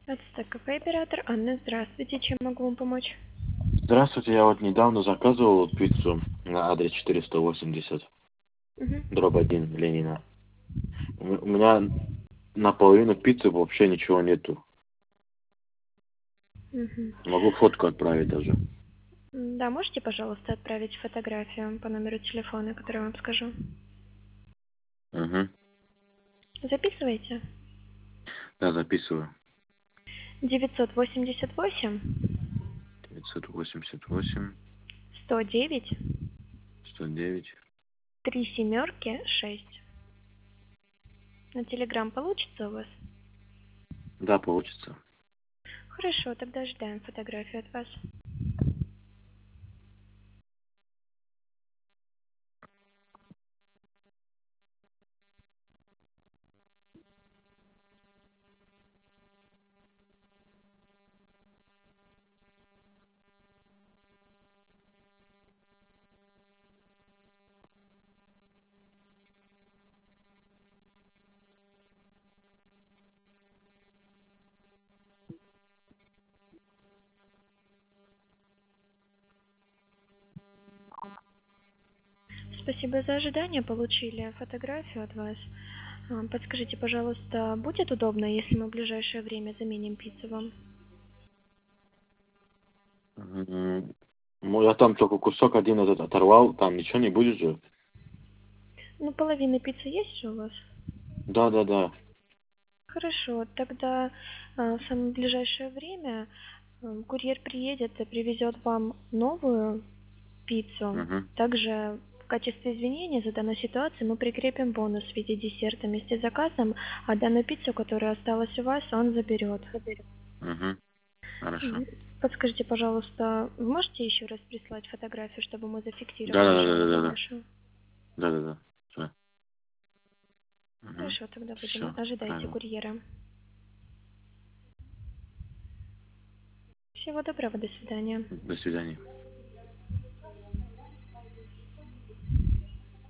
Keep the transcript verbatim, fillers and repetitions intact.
Это кафе оператор Анна, здравствуйте, чем могу вам помочь? Здравствуйте, я вот недавно заказывал пиццу на адрес четыреста восемьдесят, Угу. дробь один, Ленина. У у меня наполовину пиццы вообще ничего нету. Угу. Могу фотку отправить даже. Да, можете, пожалуйста, отправить фотографию по номеру телефона, который я вам скажу? Угу. Записывайте. Да, записываю. девятьсот восемьдесят восемь девятьсот восемьдесят восемь, сто девять сто девять. три семерки шесть. На телеграм получится у вас? Да, получится. Хорошо, тогда ожидаем фотографию от вас. Спасибо за ожидание, получили фотографию от вас. А, Подскажите, пожалуйста, будет удобно, если мы в ближайшее время заменим пиццу вам? М, Ну, я там только кусок один этот оторвал, там ничего не будет же. Ну, половина пиццы есть же у вас? Да, да, да. Хорошо, тогда а, в самое ближайшее время а, курьер приедет и привезет вам новую пиццу. Угу. Также в качестве извинения за данную ситуацию мы прикрепим бонус в виде десерта вместе с заказом, а данную пиццу, которая осталась у вас, он заберет. Угу. Хорошо. М, Подскажите, пожалуйста, вы можете еще раз прислать фотографию, чтобы мы Да, зафиксировали да, да, да, жалобу да, да. вашу? Да, да, да. Все. Угу. Хорошо, тогда будем Все, ожидайте правильно. курьера. Всего доброго, до свидания. До свидания.